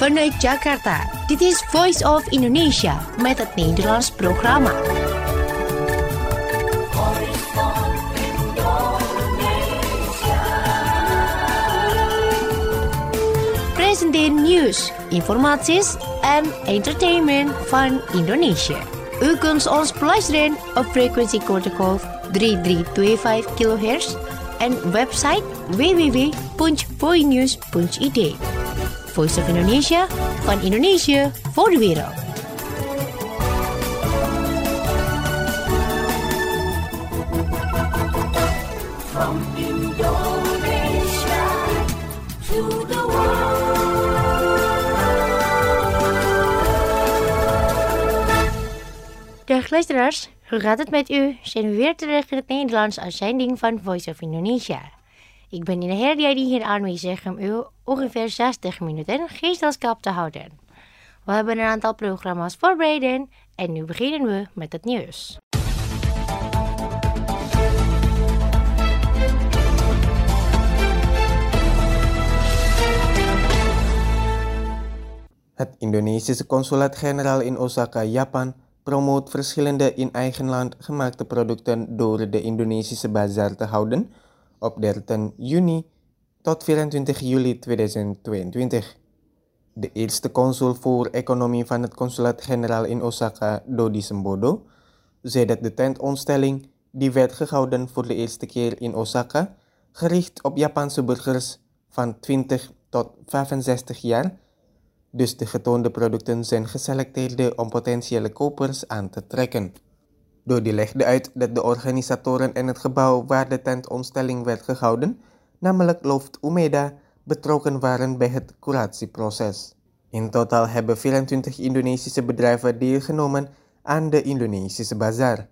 Vanuit Jakarta, dit is Voice of Indonesia met het Nederlands programma. Presenteer nieuws, informaties en entertainment van Indonesië. U kunt ons beluisteren op frequentiegolf 3325 kHz en website www.voinews.id. Voice of Indonesia, van Indonesië voor de wereld. From Indonesia to the world. Dag luisteraars, hoe gaat het met u? Zijn we weer terug in het Nederlands uitzending van Voice of Indonesia. Ik ben in de hele die hier aanwezig om u ongeveer 60 minuten gezelschap te houden. We hebben een aantal programma's voorbereid en nu beginnen we met het nieuws. Het Indonesische consulaat-generaal in Osaka, Japan, promoot verschillende in eigen land gemaakte producten door de Indonesische Bazaar te houden op 13 juni tot 24 juli 2022. De eerste consul voor economie van het consulaat-generaal in Osaka, Dodi Sembodo, zei dat de tentoonstelling, die werd gehouden voor de eerste keer in Osaka, gericht op Japanse burgers van 20 tot 65 jaar, dus de getoonde producten zijn geselecteerd om potentiële kopers aan te trekken. Dodi legde uit dat de organisatoren en het gebouw waar de tentoonstelling werd gehouden, namelijk Loft Umeda, betrokken waren bij het curatieproces. In totaal hebben 24 Indonesische bedrijven deelgenomen aan de Indonesische Bazaar.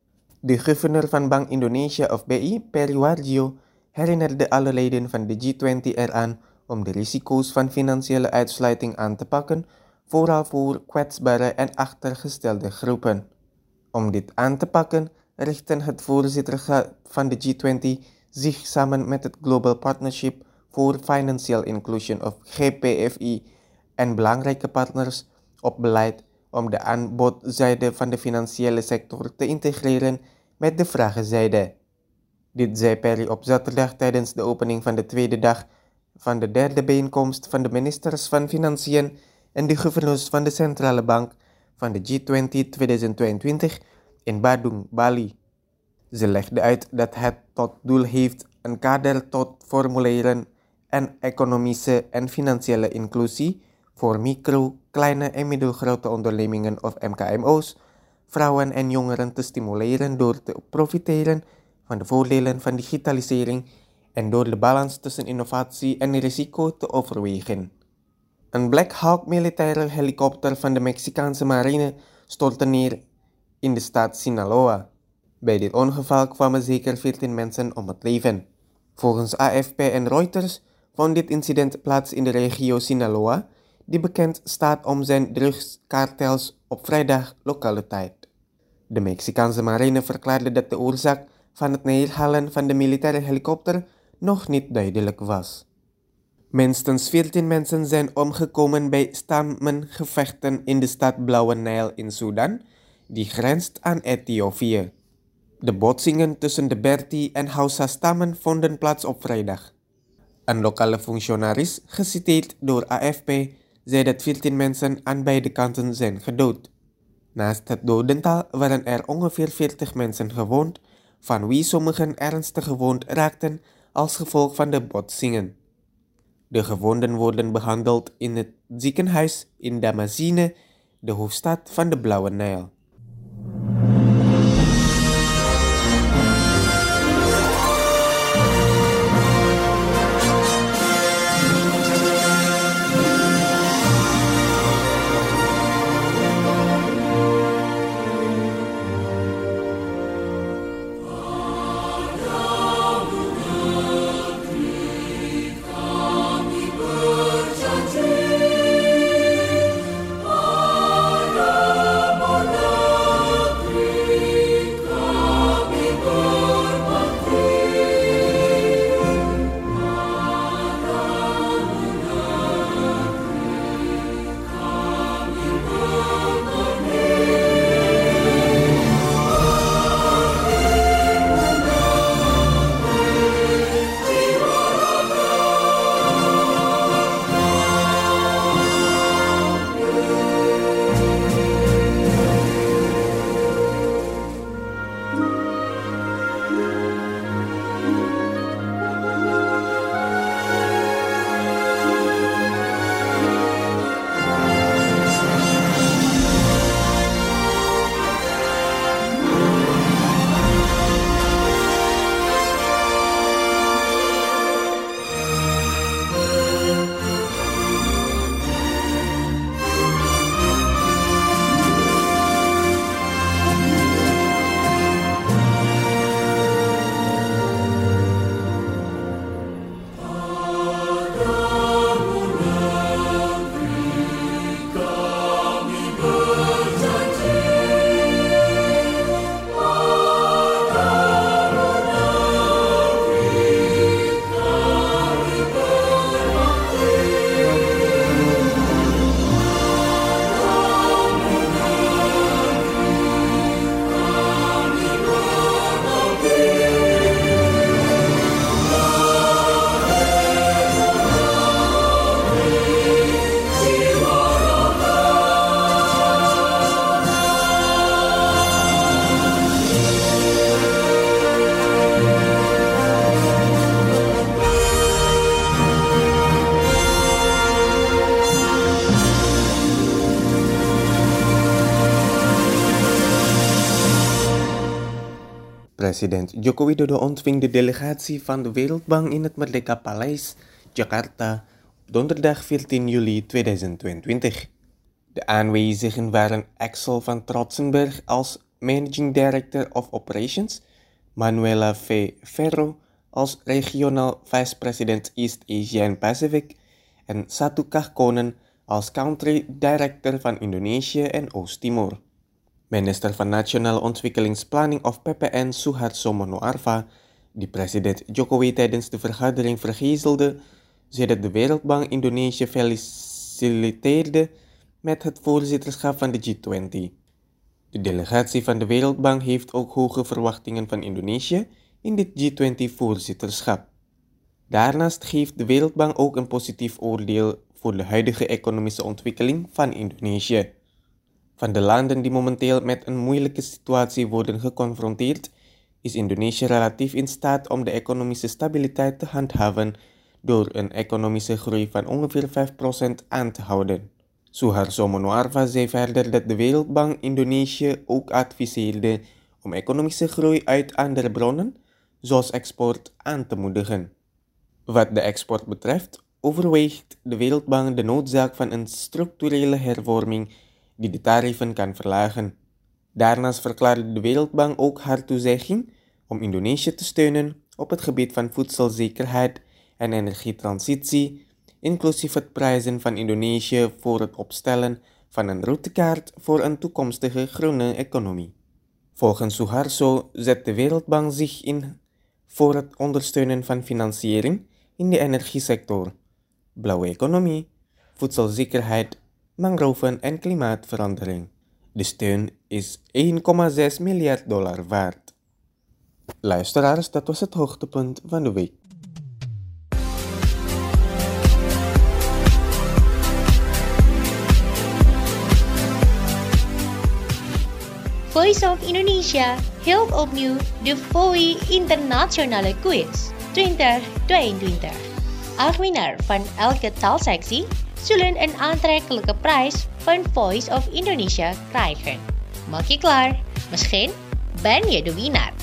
De gouverneur van Bank Indonesia of BI, Peri Warjio, herinnerde alle leden van de G20 eraan om de risico's van financiële uitsluiting aan te pakken, vooral voor kwetsbare en achtergestelde groepen. Om dit aan te pakken, richtte het voorzitterschap van de G20 zich samen met het Global Partnership for Financial Inclusion of GPFI en belangrijke partners op beleid om de aanbodzijde van de financiële sector te integreren met de vragenzijde. Dit zei Peri op zaterdag tijdens de opening van de tweede dag van de derde bijeenkomst van de ministers van Financiën en de gouverneurs van de Centrale Bank van de G20 2022 in Badung, Bali. Ze legde uit dat het tot doel heeft een kader tot formuleren en economische en financiële inclusie voor micro, kleine en middelgrote ondernemingen of MKMO's, vrouwen en jongeren te stimuleren door te profiteren van de voordelen van digitalisering en door de balans tussen innovatie en risico te overwegen. Een Black Hawk militaire helikopter van de Mexicaanse marine stortte neer in de staat Sinaloa. Bij dit ongeval kwamen zeker 14 mensen om het leven. Volgens AFP en Reuters vond dit incident plaats in de regio Sinaloa, die bekend staat om zijn drugskartels op vrijdag lokale tijd. De Mexicaanse marine verklaarde dat de oorzaak van het neerhalen van de militaire helikopter nog niet duidelijk was. Minstens 14 mensen zijn omgekomen bij stammengevechten in de stad Blauwe Nijl in Sudan, die grenst aan Ethiopië. De botsingen tussen de Berti en Hausa-stammen vonden plaats op vrijdag. Een lokale functionaris, geciteerd door AFP, zei dat 14 mensen aan beide kanten zijn gedood. Naast het dodental waren er ongeveer 40 mensen gewond, van wie sommigen ernstig gewond raakten als gevolg van de botsingen. De gewonden worden behandeld in het ziekenhuis in Damascene, de hoofdstad van de Blauwe Nijl. Berjanji pada President Joko Widodo ontving de delegatie van de Wereldbank in het Merdeka Paleis, Jakarta, donderdag 14 juli 2022. De aanwezigen waren Axel van Trotsenberg als Managing Director of Operations, Manuela V. Ferro als Regionaal Vice-President East Asia and Pacific en Satu Kahkonen als Country Director van Indonesië en Oost-Timor. Minister van Nationale Ontwikkelingsplanning of PPN Suharto Monoarfa, die president Jokowi tijdens de vergadering vergezelde, zei dat de Wereldbank Indonesië feliciteerde met het voorzitterschap van de G20. De delegatie van de Wereldbank heeft ook hoge verwachtingen van Indonesië in dit G20-voorzitterschap. Daarnaast geeft de Wereldbank ook een positief oordeel voor de huidige economische ontwikkeling van Indonesië. Van de landen die momenteel met een moeilijke situatie worden geconfronteerd, is Indonesië relatief in staat om de economische stabiliteit te handhaven door een economische groei van ongeveer 5% aan te houden. Suharto Monoarfa zei verder dat de Wereldbank Indonesië ook adviseerde om economische groei uit andere bronnen, zoals export, aan te moedigen. Wat de export betreft, overweegt de Wereldbank de noodzaak van een structurele hervorming die de tarieven kan verlagen. Daarnaast verklaarde de Wereldbank ook haar toezegging om Indonesië te steunen op het gebied van voedselzekerheid en energietransitie, inclusief het prijzen van Indonesië voor het opstellen van een routekaart voor een toekomstige groene economie. Volgens Suharto zet de Wereldbank zich in voor het ondersteunen van financiering in de energiesector, blauwe economie, voedselzekerheid, mangroven en klimaatverandering. De steun is $1,6 miljard waard. Luisteraars, dat was het hoogtepunt van de week. Voice of Indonesia hield opnieuw de VOI Internationale Quiz 2022. Acht winnaar van elke taalsectie zullen een aantrekkelijke prijs van Voice of Indonesia krijgen. Maak je klaar, misschien ben je de winnaar.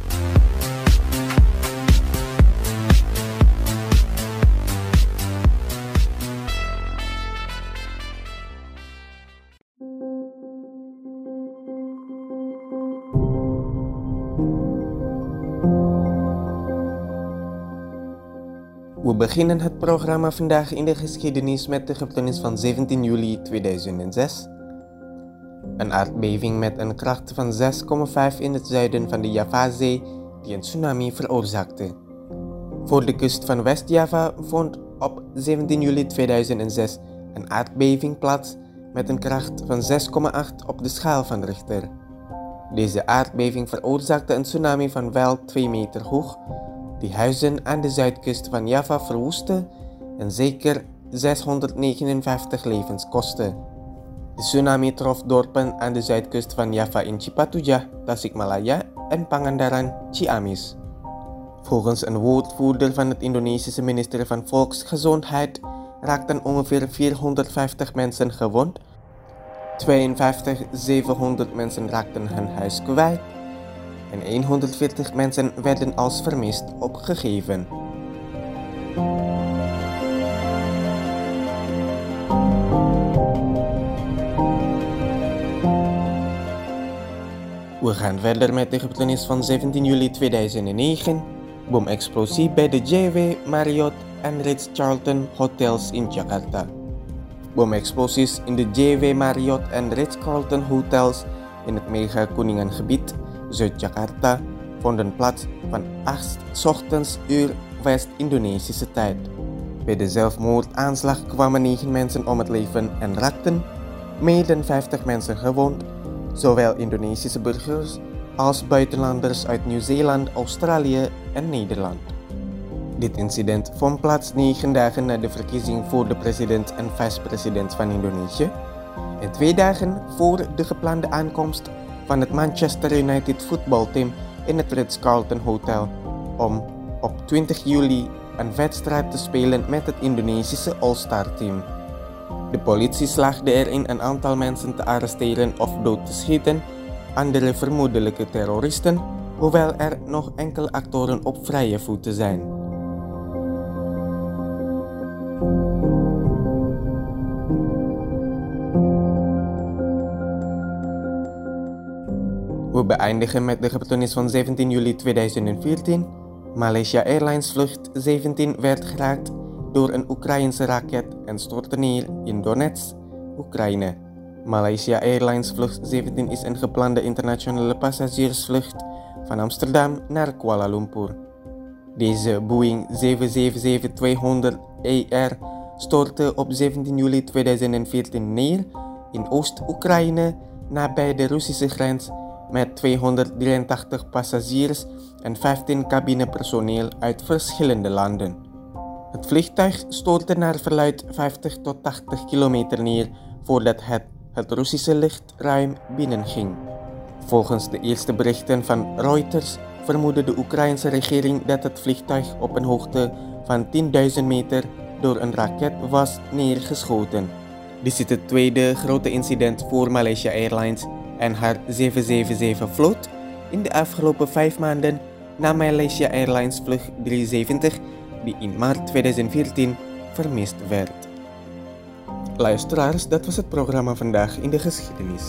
We beginnen het programma vandaag in de geschiedenis met de gebeurtenis van 17 juli 2006. Een aardbeving met een kracht van 6,5 in het zuiden van de Javazee die een tsunami veroorzaakte. Voor de kust van West-Java vond op 17 juli 2006 een aardbeving plaats met een kracht van 6,8 op de schaal van Richter. Deze aardbeving veroorzaakte een tsunami van wel 2 meter hoog, die huizen aan de zuidkust van Java verwoestte en zeker 659 levens kostte. De tsunami trof dorpen aan de zuidkust van Java in Cipatujah, Tasikmalaya en Pangandaran, Ciamis. Volgens een woordvoerder van het Indonesische ministerie van Volksgezondheid raakten ongeveer 450 mensen gewond, 700 mensen raakten hun huis kwijt en 140 mensen werden als vermist opgegeven. We gaan verder met de gebeurtenis van 17 juli 2009, bomexplosie bij de JW Marriott en Ritz-Carlton Hotels in Jakarta. Bomexplosies in de JW Marriott en Ritz-Carlton Hotels in het Mega Kuningangebied, Zuid-Jakarta, vonden plaats van 8 ochtends uur West-Indonesische tijd. Bij de zelfmoordaanslag kwamen 9 mensen om het leven en raakten meer dan 50 mensen gewond, zowel Indonesische burgers als buitenlanders uit Nieuw-Zeeland, Australië en Nederland. Dit incident vond plaats 9 dagen na de verkiezing voor de president en vice-president van Indonesië en 2 dagen voor de geplande aankomst van het Manchester United voetbalteam in het Ritz-Carlton Hotel om op 20 juli een wedstrijd te spelen met het Indonesische All-Star team. De politie slaagde erin een aantal mensen te arresteren of dood te schieten, andere vermoedelijke terroristen hoewel er nog enkele actoren op vrije voeten zijn. We beëindigen met de gebeurtenis van 17 juli 2014. Malaysia Airlines vlucht 17 werd geraakt door een Oekraïense raket en stortte neer in Donetsk, Oekraïne. Malaysia Airlines vlucht 17 is een geplande internationale passagiersvlucht van Amsterdam naar Kuala Lumpur. Deze Boeing 777-200ER stortte op 17 juli 2014 neer in Oost-Oekraïne nabij de Russische grens met 283 passagiers en 15 cabinepersoneel uit verschillende landen. Het vliegtuig stortte naar verluidt 50 tot 80 kilometer neer voordat het Russische luchtruim binnenging. Volgens de eerste berichten van Reuters vermoedde de Oekraïnse regering dat het vliegtuig op een hoogte van 10.000 meter door een raket was neergeschoten. Dit is het tweede grote incident voor Malaysia Airlines en haar 777-vloot in de afgelopen 5 maanden na Malaysia Airlines vlucht 370 die in maart 2014 vermist werd. Luisteraars, dat was het programma Vandaag in de Geschiedenis.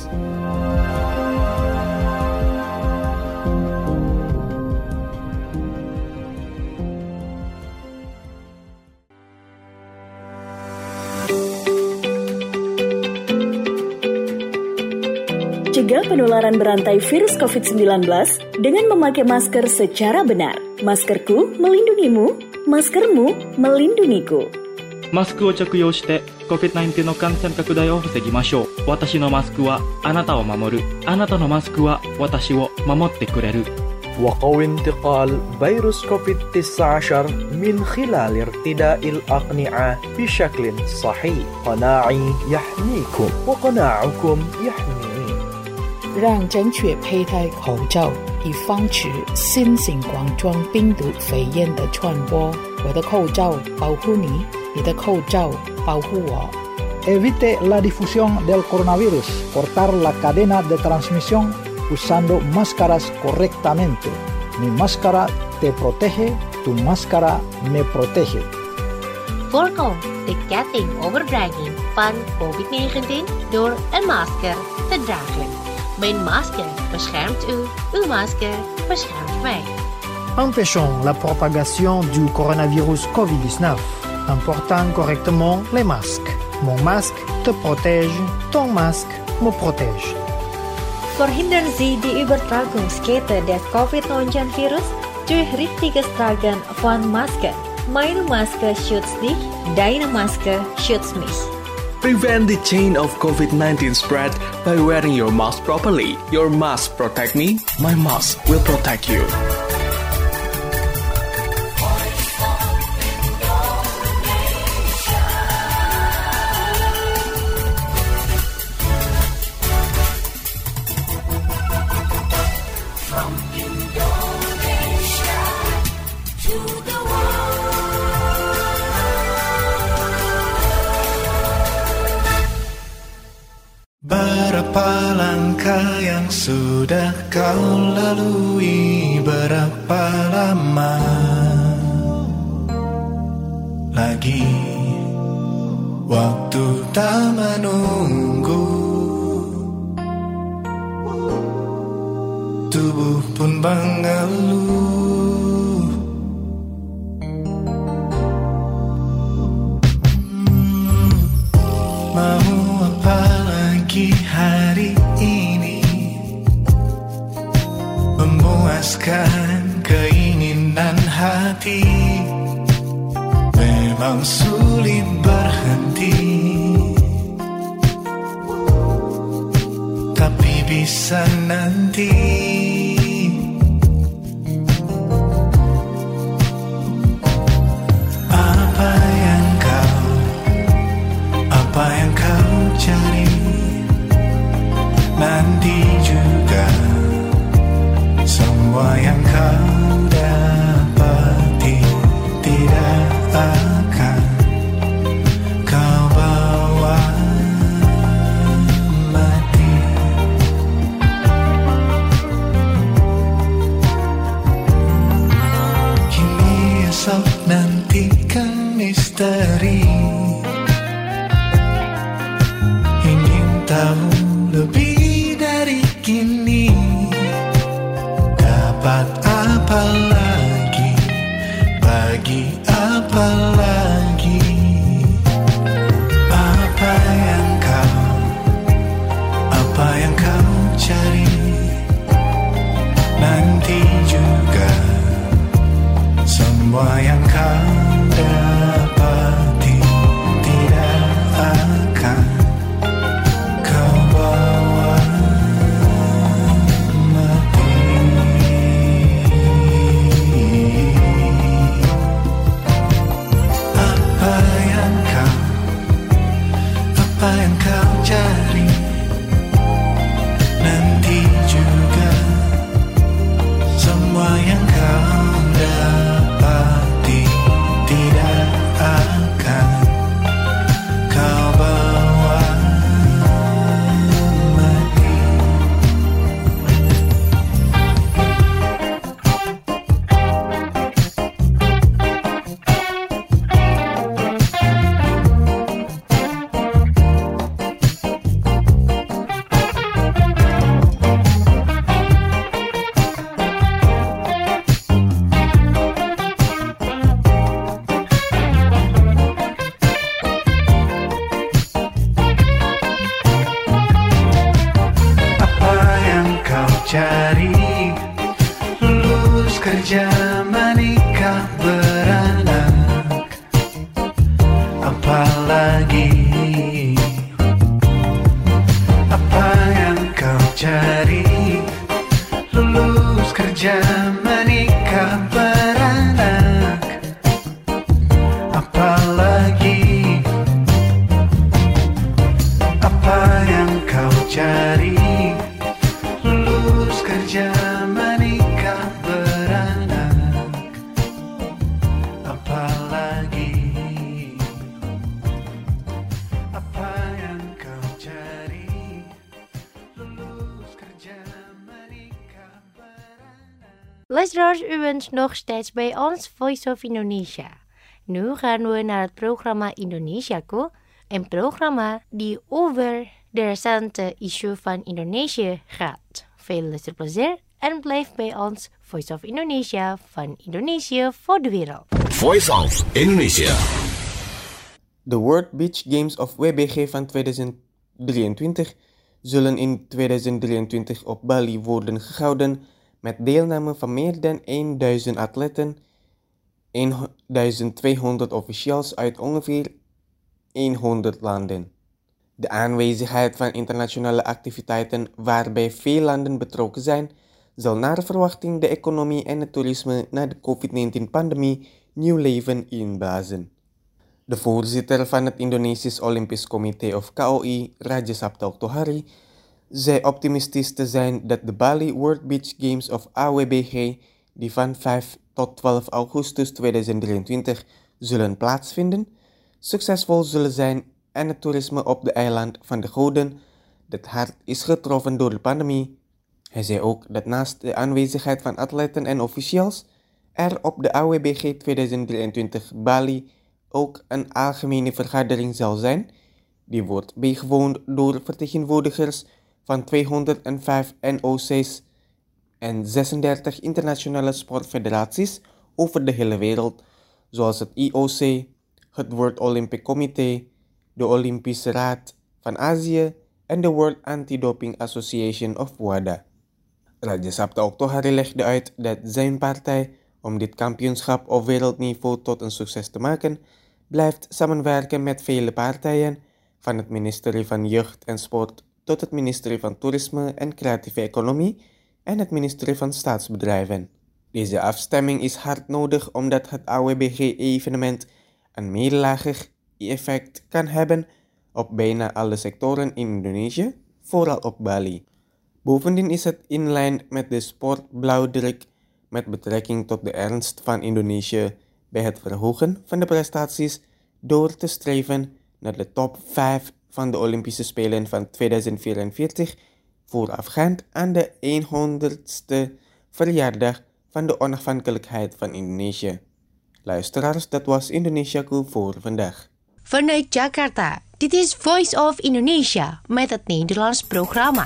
Cegah penularan berantai virus COVID-19 dengan memakai masker secara benar. Maskerku melindungimu, maskermu melindungiku. マスクを着用して COVID-19 の感染拡大を防ぎましょう。私のマスクはあなたを守る。あなたのマスクは私を守ってくれる。 وقوي انتقال فيروس كوفيد-19 من خلال ارتداء الأقنعة بشكل صحيح. قناعي يحميكم وقناعكم يحميني. 让正确佩戴口罩，以防止新型冠状病毒肺炎的传播。我的口罩保护你，你的口罩保护我。 Evite la difusión del coronavirus. Cortar la cadena de transmisión usando máscaras correctamente. Mi máscara te protege, tu máscara me protege. Voorkom de kettingoverdraging van COVID-19 door een masker te dragen. Mijn masker beschermt u, uw masker beschermt mij. Empêchons la propagation du coronavirus COVID-19 en portant correctement les masques. Mon masque te protège, ton masque me protège. Verhindern Sie die Übertragungskette des Covid-19-Virus durch richtiges Tragen von Maske. Meine Maske schützt dich, deine Maske schützt mich. Prevent the chain of COVID-19 spread by wearing your mask properly. Your mask protect me, my mask will protect you. Berapa langkah yang sudah kau lalui, berapa lama lagi waktu tak menunggu, tubuh pun mengeluh. Mau apa lagi hari ini, memuaskan keinginan hati, memang sulit berhenti, tapi bisa nanti. Apa yang kau cari nanti juga, semua yang kau dapati tidak akan kau bawa mati. misteri. Ingin tahu lebih dari kini. Dapat apa lagi? Bagi apa lagi? Apa yang kau cari? Nanti juga semua yang kau dapati tidak akan kau bawa mati. Apa yang kau cari? Nanti juga semua yang kau dapati tidak akan kau bawa mati. Cari lulus kerja menikah beranak, apalagi apa yang kau cari? Lulus kerja menikah beranak, apalagi apa yang kau cari? Kerja menikah beranak, apalagi apa yang kau cari? Lulus kerja menikah beranak. Luisteraars, u bent nog steeds bij ons Voice of Indonesia. Nu gaan we naar het programma Indonesiaku, een programma die over de recente issue van Indonesië gaat. Veel luisterplezier en blijf bij ons Voice of Indonesia van Indonesië voor de wereld. Voice of Indonesia. De World Beach Games of WBG van 2023 zullen in 2023 op Bali worden gehouden met deelname van meer dan 1000 atleten, 1200 officials uit ongeveer 100 landen. De aanwezigheid van internationale activiteiten waarbij veel landen betrokken zijn, zal naar verwachting de economie en het toerisme na de COVID-19-pandemie nieuw leven inblazen. De voorzitter van het Indonesisch Olympisch Comité of KOI, Raja Sabta Oktohari, zei optimistisch te zijn dat de Bali World Beach Games of AWBG, die van 5 tot 12 augustus 2023 zullen plaatsvinden, succesvol zullen zijn en het toerisme op de eiland van de Goden, dat hard is getroffen door de pandemie. Hij zei ook dat naast de aanwezigheid van atleten en officials er op de AWBG 2023 Bali ook een algemene vergadering zal zijn. Die wordt bijgewoond door vertegenwoordigers van 205 NOC's en 36 internationale sportfederaties over de hele wereld, zoals het IOC, het World Olympic Committee, de Olympische Raad van Azië en de World Anti-Doping Association of WADA. Raja Sabta Oktohari legde uit dat zijn partij, om dit kampioenschap op wereldniveau tot een succes te maken, blijft samenwerken met vele partijen, van het ministerie van Jeugd en Sport tot het ministerie van Toerisme en Creatieve Economie en het ministerie van Staatsbedrijven. Deze afstemming is hard nodig omdat het AWBG-evenement een meerlagig effect kan hebben op bijna alle sectoren in Indonesië, vooral op Bali. Bovendien is het in lijn met de sportblauwdruk met betrekking tot de ernst van Indonesië bij het verhogen van de prestaties door te streven naar de top 5 van de Olympische Spelen van 2044 voorafgaand aan de 100ste verjaardag van de onafhankelijkheid van Indonesië. Luisteraars, dat was Indonesiaku voor vandaag. Vanuit Jakarta, dit is Voice of Indonesia met het Nederlands programma.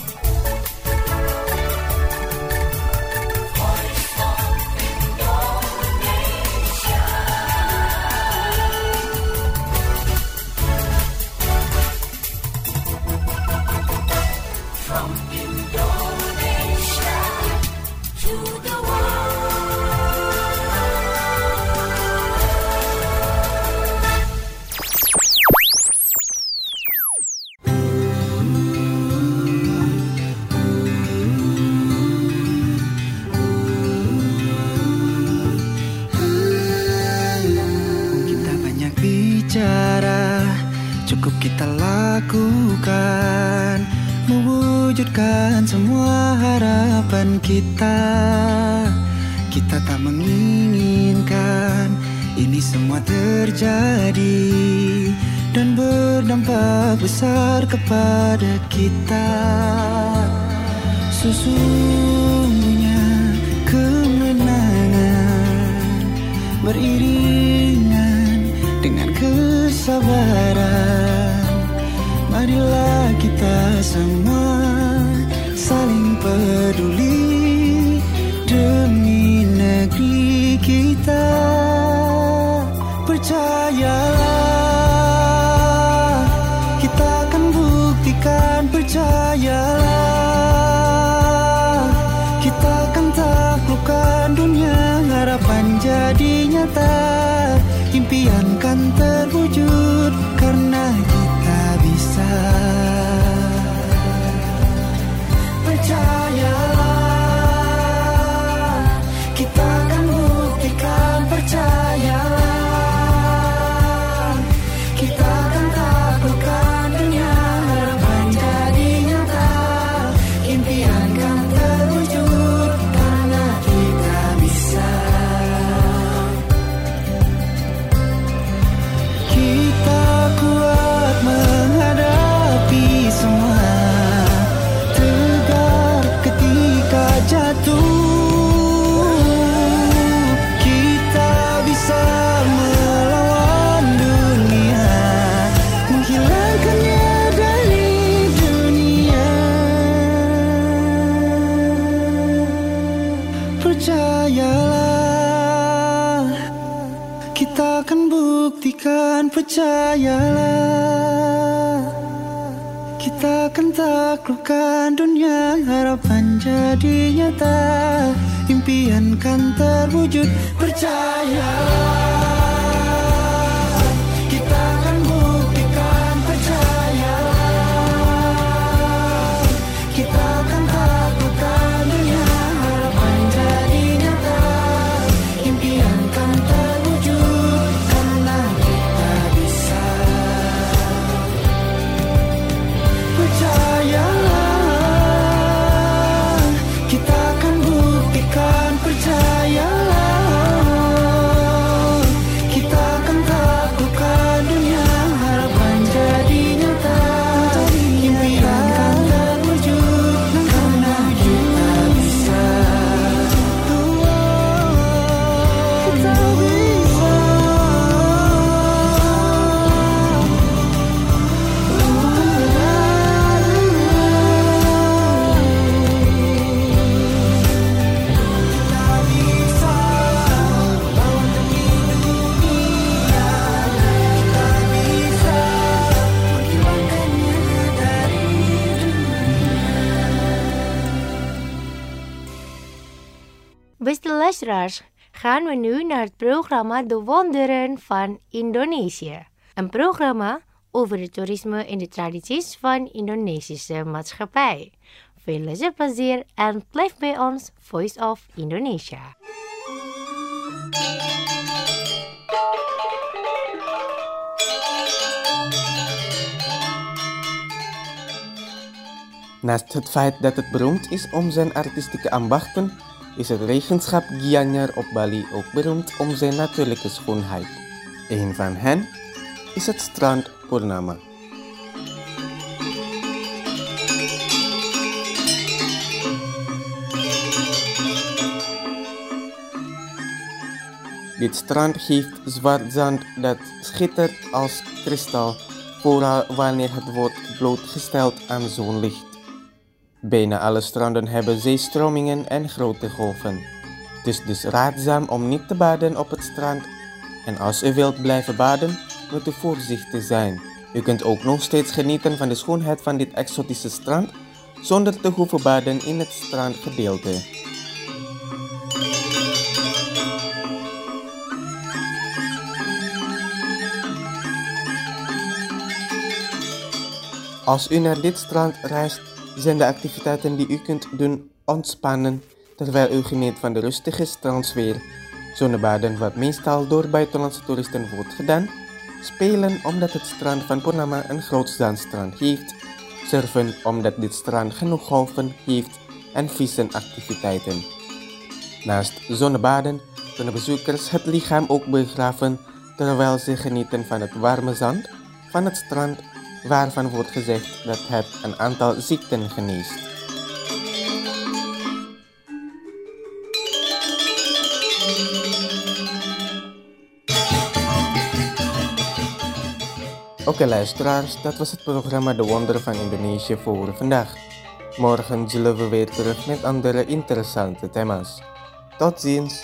Cukup kita lakukan, mewujudkan semua harapan kita. Kita tak menginginkan ini semua terjadi dan berdampak besar kepada kita. Sesungguhnya kemenangan beriringan dengan kesabaran. Marilah kita semua saling peduli demi negeri kita. Percayalah, kita akan buktikan. Percayalah, kita akan taklukkan dunia. Harapan jadi nyata, impian kan terwujud karena kita bisa. Percayalah, kita akan buktikan. Percayalah, kita akan taklukkan dunia. Harapan jadi nyata, impian kan terwujud karena kita bisa. Kita kuat menghadapi semua, tegar ketika jatuh. Kita bisa melawan dunia, menghilangkannya dari dunia. Percayalah, kita akan buktikan. Percayalah, kita akan taklukkan dunia. Harapan jadi nyata, impian kan terwujud. Percayalah, kita akan buktikan. Percayalah, kita akan taklukkan dunia. Harapan jadi nyata, impian kan terwujud karena kita bisa. Percayalah, kita akan buktikan. Percayalah, kita akan taklukkan dunia. Harapan jadi nyata, impian kan terwujud karena kita bisa. Kita bisa. Beste luisteraars, gaan we nu naar het programma De Wonderen van Indonesië. Een programma over het toerisme en de tradities van Indonesische maatschappij. Veel luisterplezier en blijf bij ons Voice of Indonesia. Naast het feit dat het beroemd is om zijn artistieke ambachten, is het regenschap Gianyar op Bali ook beroemd om zijn natuurlijke schoonheid. Een van hen is het strand Purnama. Dit strand heeft zwart zand dat schittert als kristal, vooral wanneer het wordt blootgesteld aan zonlicht. Bijna alle stranden hebben zeestromingen en grote golven. Het is dus raadzaam om niet te baden op het strand. En als u wilt blijven baden, moet u voorzichtig zijn. U kunt ook nog steeds genieten van de schoonheid van dit exotische strand, zonder te hoeven baden in het strandgedeelte. Als u naar dit strand reist, zijn de activiteiten die u kunt doen ontspannen, terwijl u geniet van de rustige strandsfeer. Zonnebaden wat meestal door buitenlandse toeristen wordt gedaan, spelen omdat het strand van Purnama een groot zandstrand heeft, surfen omdat dit strand genoeg golven heeft en vissenactiviteiten. Naast zonnebaden kunnen bezoekers het lichaam ook begraven terwijl ze genieten van het warme zand van het strand, waarvan wordt gezegd dat het een aantal ziekten geneest. Oké luisteraars, dat was het programma De Wonderen van Indonesië voor vandaag. Morgen zullen we weer terug met andere interessante thema's. Tot ziens!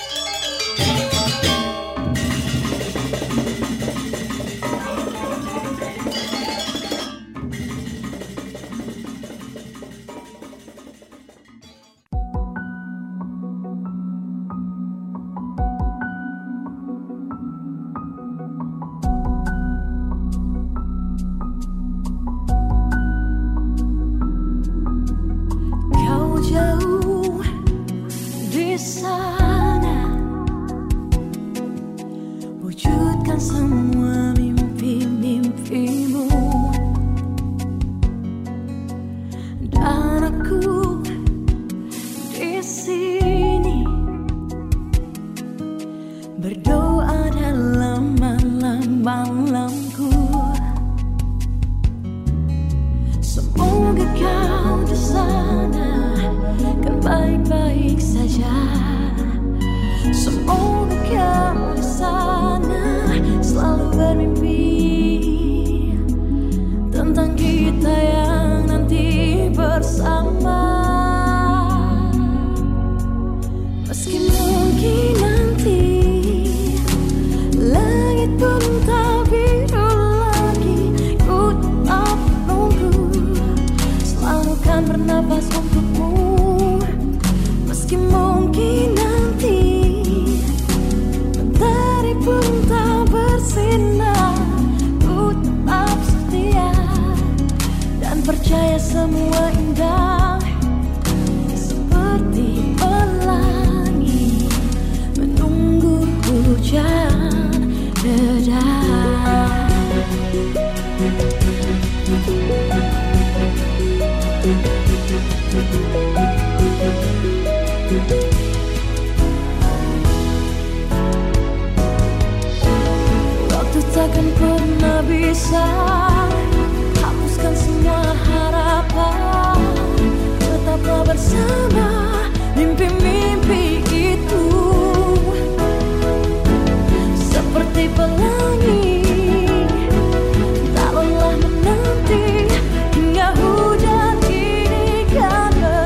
Percaya semua indah seperti pelangi menunggu hujan reda. Waktu takkan pernah bisa hapuskan semua harapan. Tetaplah bersama mimpi-mimpi itu seperti pelangi. Tak lelah menanti hingga hujan ini kan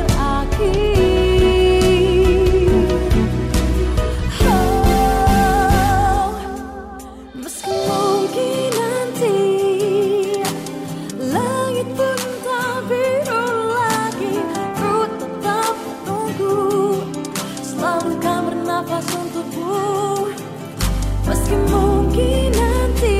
berakhir. Oh, meski mungkin nanti langit pun tak biru lagi, ku tetap tunggu. Selalu kan bernafas untukmu. Meski mungkin nanti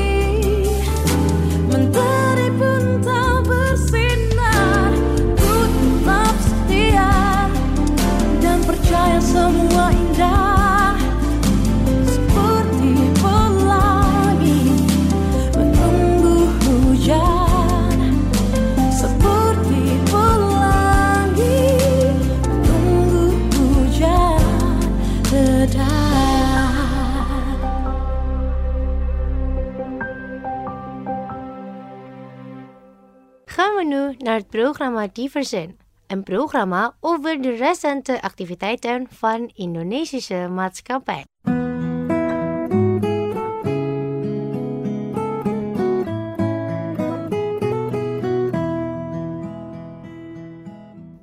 mentari pun tak bersinar, ku tetap setia dan percaya semua indah seperti pelangi menunggu hujan. Seperti pelangi menunggu hujan reda. Gaan we nu naar het programma Diversen, een programma over de recente activiteiten van Indonesische maatschappij.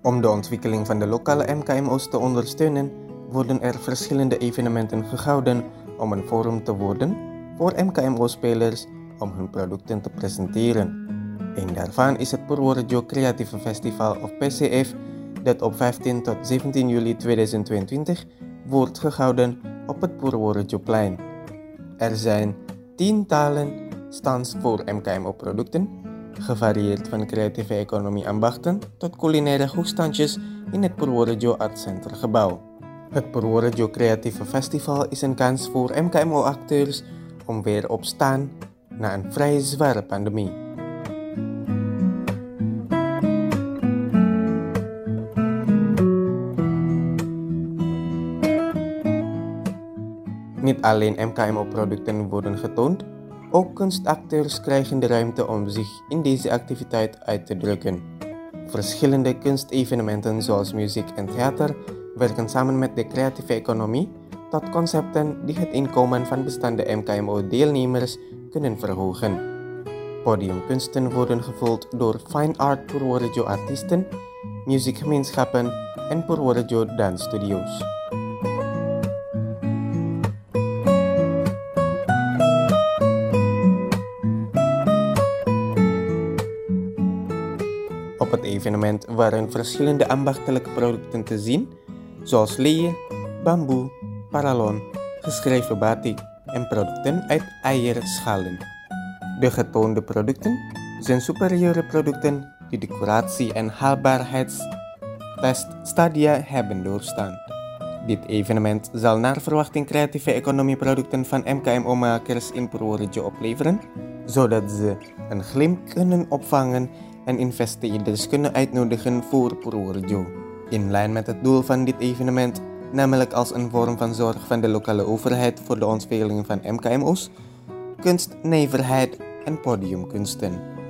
Om de ontwikkeling van de lokale MKMO's te ondersteunen, worden er verschillende evenementen gehouden om een forum te worden voor MKMO-spelers om hun producten te presenteren. Een daarvan is het Purworejo Creatieve Festival of PCF, dat op 15 tot 17 juli 2022 wordt gehouden op het Purworejoplein. Er zijn 10 stands voor MKMO-producten, gevarieerd van creatieve economie ambachten tot culinaire hoogstandjes in het Purworejo Art Center gebouw. Het Purworejo Creatieve Festival is een kans voor MKMO-acteurs om weer op te staan na een vrij zware pandemie. Niet alleen MKMO-producten worden getoond, ook kunstacteurs krijgen de ruimte om zich in deze activiteit uit te drukken. Verschillende kunstevenementen zoals muziek en theater werken samen met de creatieve economie tot concepten die het inkomen van bestaande MKMO-deelnemers kunnen verhogen. Podiumkunsten worden gevuld door fine art Purworejo-artiesten, muziekgemeenschappen en Purworejo dansstudio's. Op het evenement waren verschillende ambachtelijke producten te zien, zoals leer, bamboe, paralon, geschreven batik en producten uit eierschalen. De getoonde producten zijn superieure producten die de curatie- en haalbaarheidsteststadia hebben doorstaan. Dit evenement zal naar verwachting creatieve economieproducten van MKMO-makers in Purworejo opleveren, zodat ze een glimp kunnen opvangen en investeerders kunnen uitnodigen voor Purworejo. In lijn met het doel van dit evenement, namelijk als een vorm van zorg van de lokale overheid voor de ontwikkeling van MKMO's, kunst, nijverheid en podiumkunsten.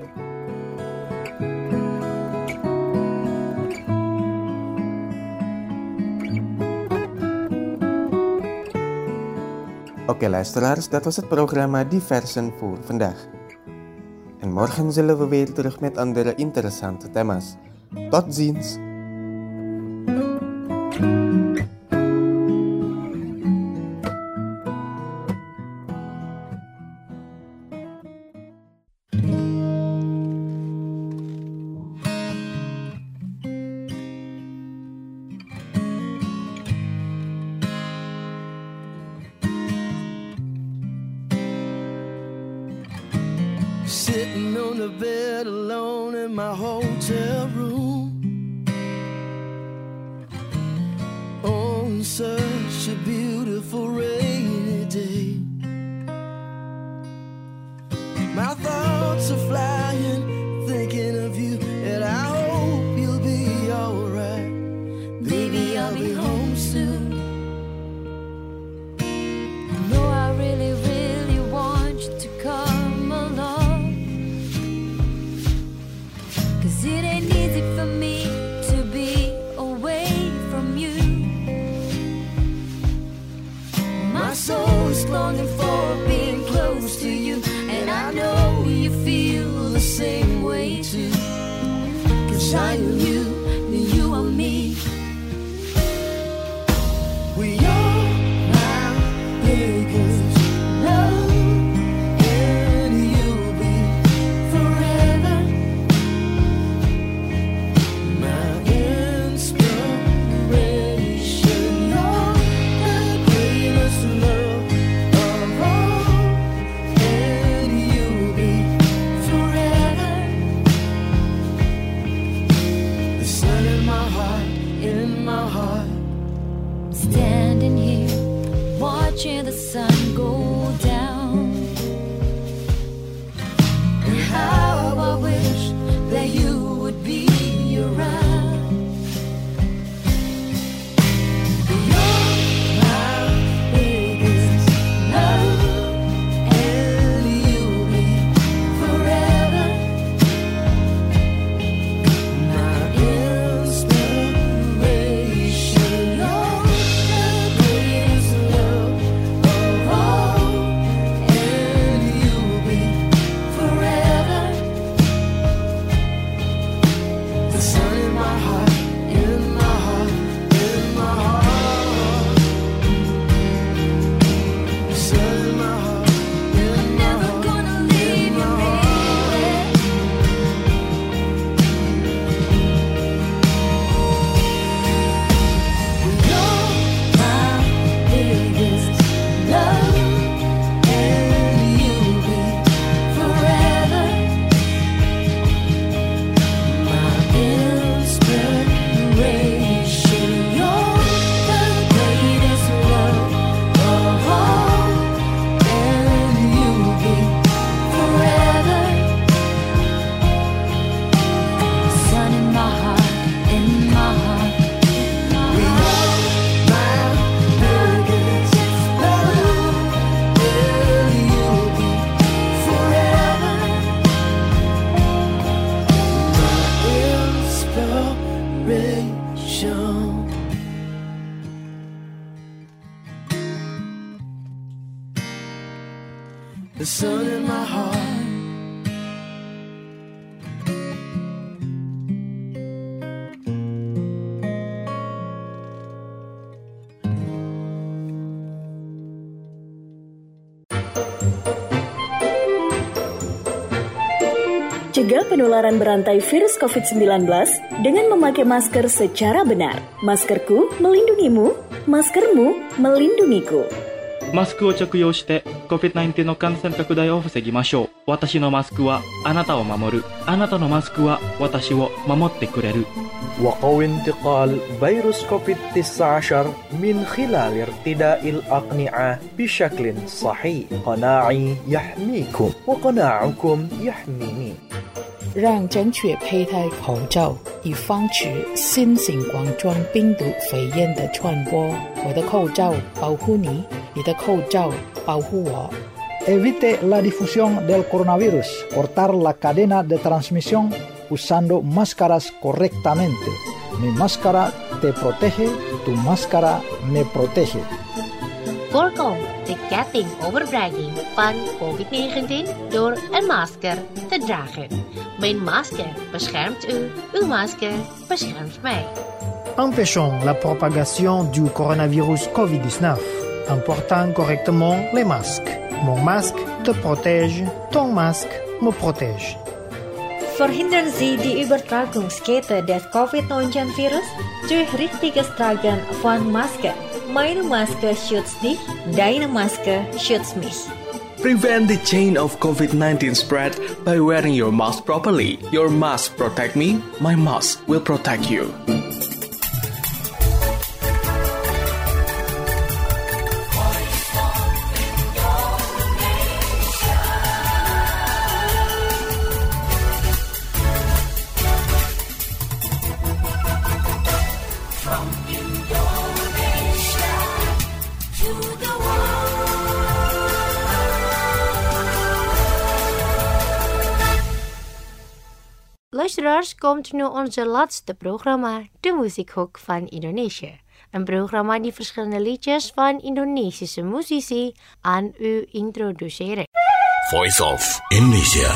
Oké luisteraars, dat was het programma Diversen voor vandaag. En morgen zullen we weer terug met andere interessante thema's. Tot ziens! Sitting on the bed alone in my hotel room, on such a beautiful rainy day. My thoughts are flying, thinking of you, and I hope you'll be alright. Baby, I'll be home soon. No, I really, really want you to come along. It ain't easy for me to be away from you. My soul is longing for being close to you, and I know you feel the same way too. 'Cause I am you, and you are me. We are my biggest love. Standing here, watching the sun go down. And how I wish that you would be around. You're my biggest love, and you'll be forever my inspiration. You're the greatest love of all. the sun in my heart. Cegah penularan berantai virus COVID-19 dengan memakai masker secara benar. Maskerku melindungimu, maskermu melindungiku. マスクを着用して COVID-19 の感染拡大を防ぎましょう。私のマスクはあなたを守る。あなたのマスクは私を守ってくれる。 وقوي انتقال فيروس كوفيد-19 من خلال ارتداء الأقنعة بشكل صحيح. قناعي يحميكم وقناعكم يحميني. 让正确佩戴口罩，以防止新型冠状病毒肺炎的传播。我的口罩保护你，你的口罩保护我。 Evite la difusión del coronavirus. Cortar la cadena de transmisión usando máscaras correctamente. Mi máscara te protege, tu máscara me protege. Voorkom de ketting-overdraging van COVID-19 door een masker te dragen. Mijn masker beschermt u, uw masker beschermt mij. Empêchons la propagation du coronavirus Covid-19 en portant correctement les masques. Mon masque te protège, ton masque me protège. Verhindern Sie die Übertragungskette des Covid-19-Virus durch richtiges Tragen von Maske. Meine Maske schützt dich, deine Maske schützt mich. Prevent the chain of COVID-19 spread by wearing your mask properly. Your mask protect me, my mask will protect you. Luisteraars, komt nu onze laatste programma, de Muziekhoek van Indonesië. Een programma die verschillende liedjes van Indonesische muzici aan u introduceren. Voice of Indonesia.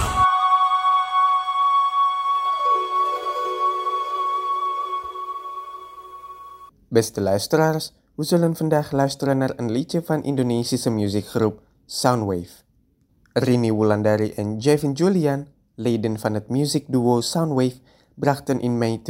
Beste luisteraars, we zullen vandaag luisteren naar een liedje van Indonesische muziekgroep Soundwave. Rini Wulandari en Jevin Julian, leden van het muziekduo Soundwave, brachten in mei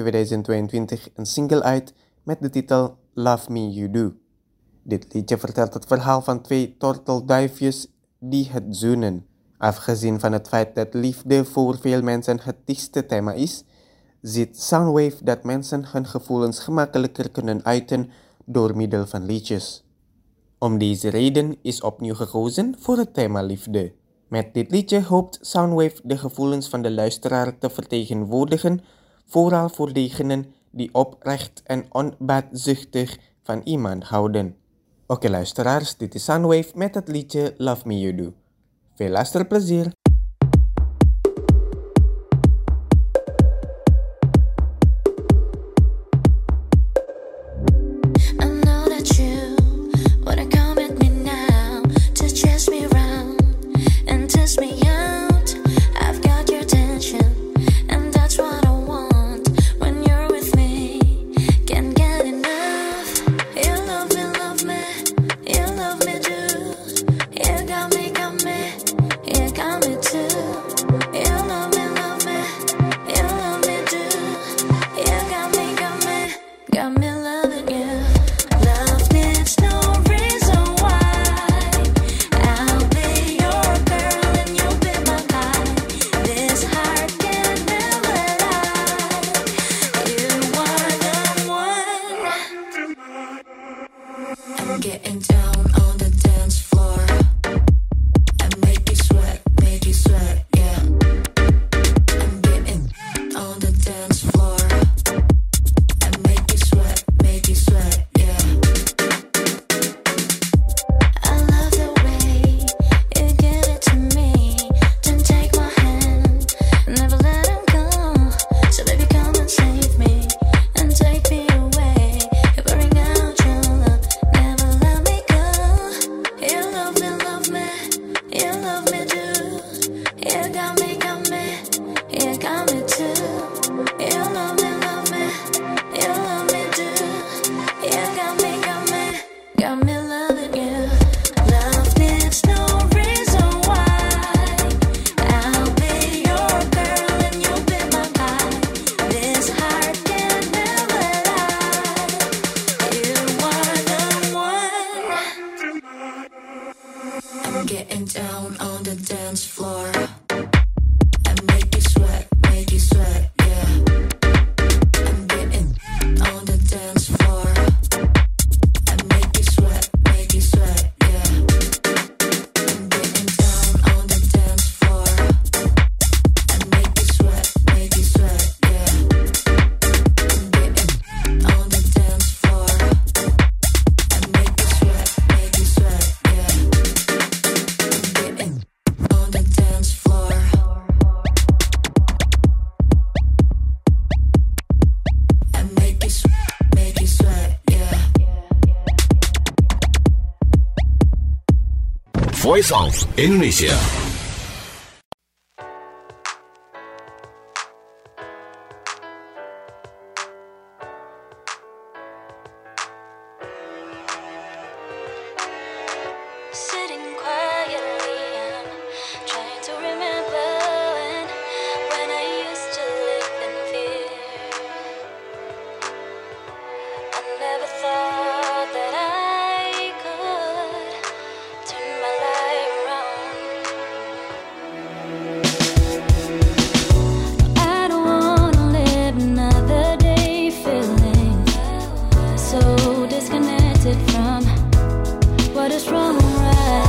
2022 een single uit met de titel Love Me You Do. Dit liedje vertelt het verhaal van twee tortelduifjes die het zoenen. Afgezien van het feit dat liefde voor veel mensen het dichtste thema is, ziet Soundwave dat mensen hun gevoelens gemakkelijker kunnen uiten door middel van liedjes. Om deze reden is opnieuw gekozen voor het thema liefde. Met dit liedje hoopt Soundwave de gevoelens van de luisteraar te vertegenwoordigen, vooral voor degenen die oprecht en onbaatzuchtig van iemand houden. Oké luisteraars, dit is Soundwave met het liedje Love Me You Do. Veel luisterplezier! Never let me go. Got me loving you. Love needs no reason why. I'll be your girl and you'll be my guy. This heart can never lie. You are the one. I'm getting down on the dance floor. I make you sweat, yeah. I'm getting on the dance floor. I make you sweat, yeah. I'm getting down on the dance floor. I make you sweat, yeah. I'm getting on the dance floor. I make you sweat, yeah. I'm getting on the dance floor. I make you sweat, yeah. Voice of Indonesia. Sitting quietly and trying to remember when I used to live in fear. I never thought that I could turn my life around. I don't wanna live another day feeling so disconnected from what is wrong, right?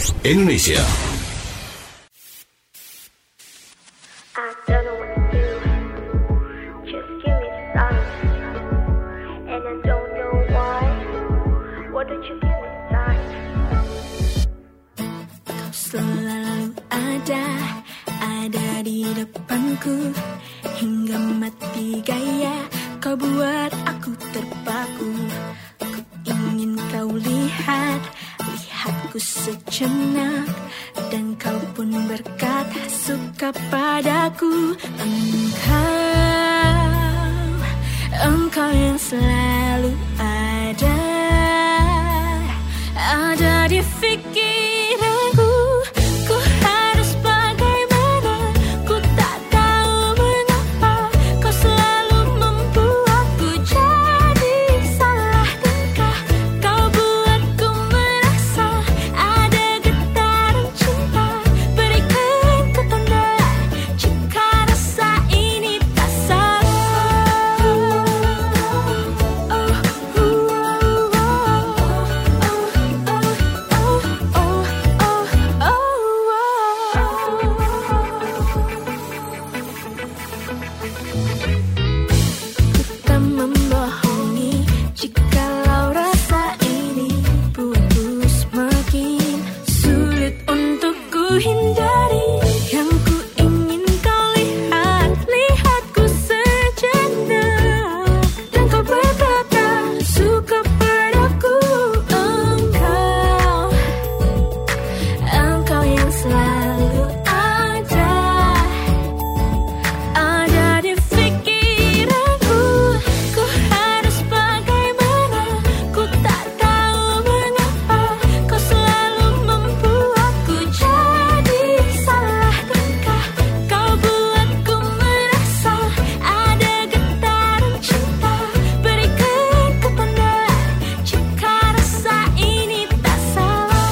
of Indonesia. I don't know what to do. Just give me signs. And I don't know why. Why don't you give me signs? Kau selalu ada di depanku. Hingga mati gaya, kau buat aku terpaku. Ku ingin kau lihatku sejenak. Dan kau pun berkata suka padaku. Engkau yang selalu ada di pikiranku. Ku harus bagaimana, ku tak tahu mengapa. Kau selalu membuatku jadi salah tingkah. Kau buatku merasa ada getaran cinta. Berikan ku tanda jika rasa ini tak salah. Tak membohongi jikalau rasa ini buatku semakin sulit untuk ku hindari. Yang ku ingin kau lihatku sejenak. Dan kau berkata suka padaku. Engkau yang selalu ada di pikiranku. Ku harus bagaimana, ku tak tahu mengapa. Kau selalu membuatku jadi salah tingkah. Kau buatku merasa ada getaran cinta. Berikan ku tanda jika rasa ini tak salah.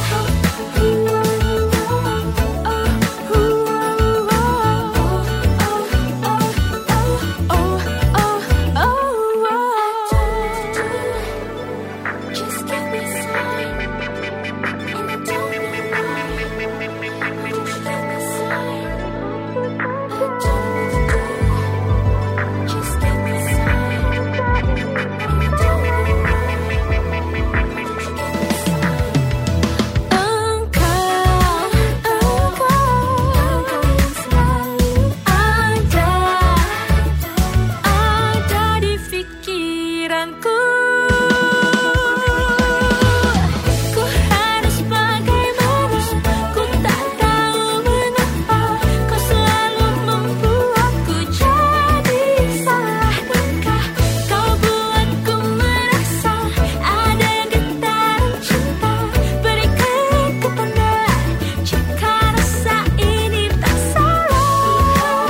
Just give me a sign, and I don't know why. Just give me a sign, I don't know what to do. Just give me a sign, and I don't know why. Just give me a sign. Engkau yang selalu ada di pikiranku. Ku harus bagaimana, ku tak tahu mengapa. Kau selalu membuatku jadi salah tingkah. Kau buatku merasa ada getaran cinta. Berikan ku tanda jika rasa ini tak salah.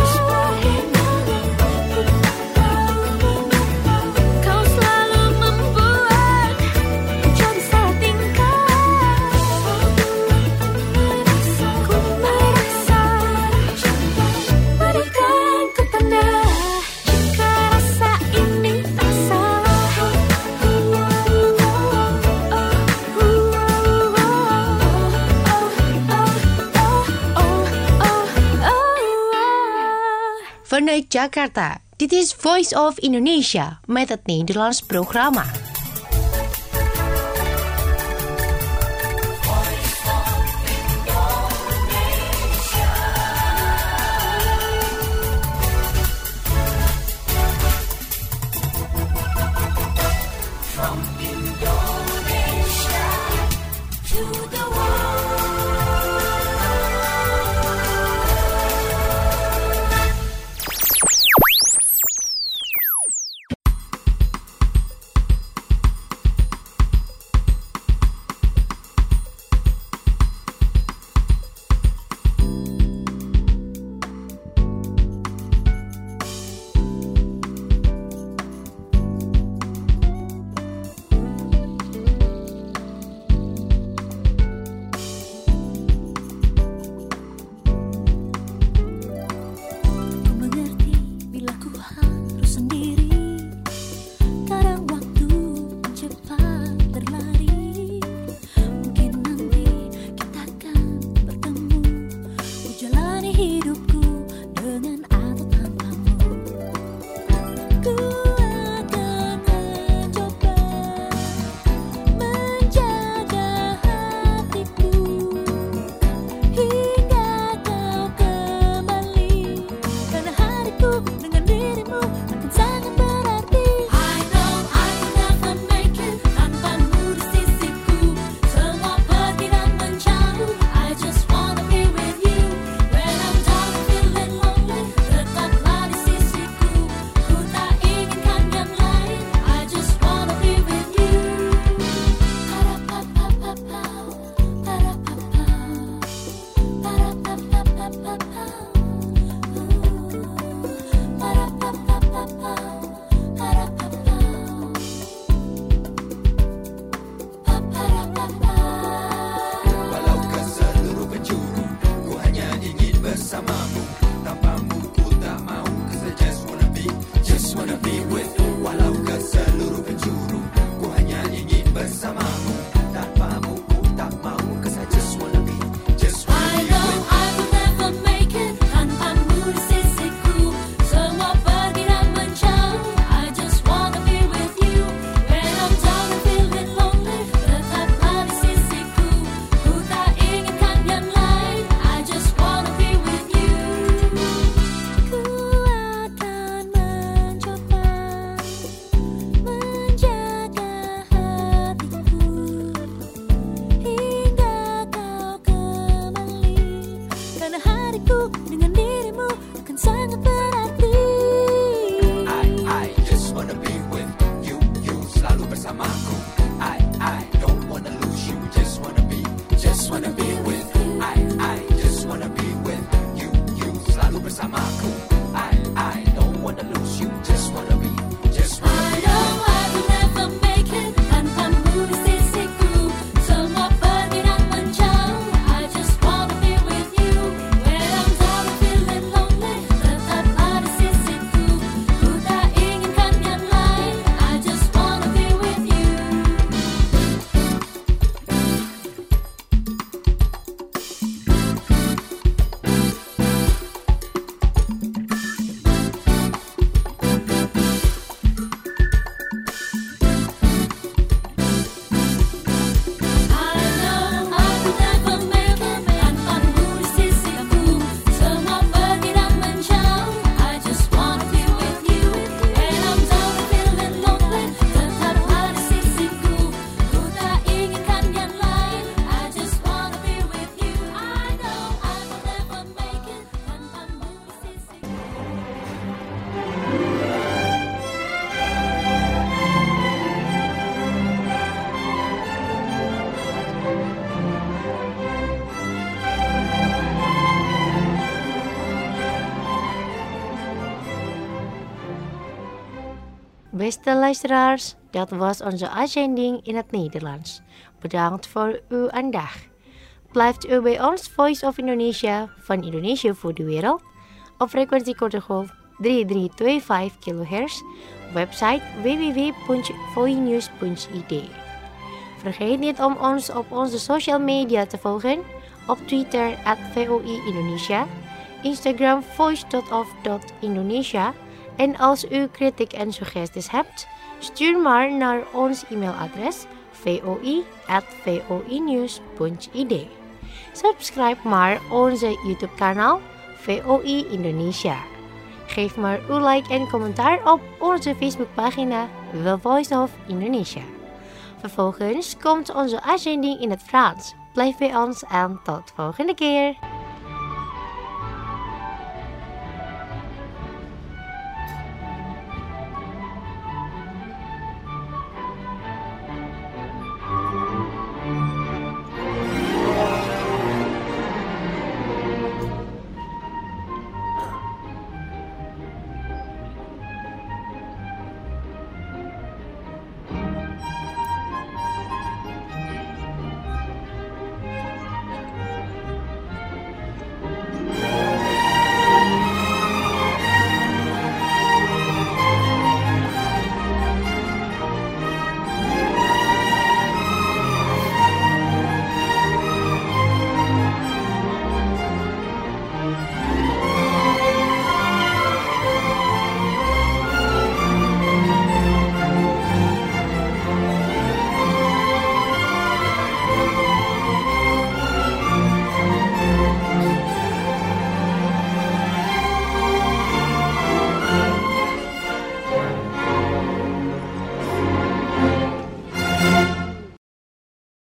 Kau selalu membuat jadi salah tingkah. Ku merasa berikan ku tanda jika rasa ini tak salah. Vanuit Jakarta, dit is Voice of Indonesia met het Nederlands programma. From Indonesia to the world. Beste luisteraars, dat was onze uitzending in het Nederlands. Bedankt voor uw aandacht. Blijft u bij ons Voice of Indonesia van Indonesië voor de wereld op frequentie korte golf 3325 kHz, website www.voinews.id. Vergeet niet om ons op onze social media te volgen, op Twitter @VOI Indonesia, Instagram voice.of.indonesia en als u kritiek en suggesties hebt, stuur maar naar ons e-mailadres voi@voinews.id. Subscribe maar onze YouTube kanaal VOI Indonesia. Geef maar uw like en commentaar op onze Facebookpagina The Voice of Indonesia. Vervolgens komt onze uitzending in het Frans. Blijf bij ons en tot volgende keer.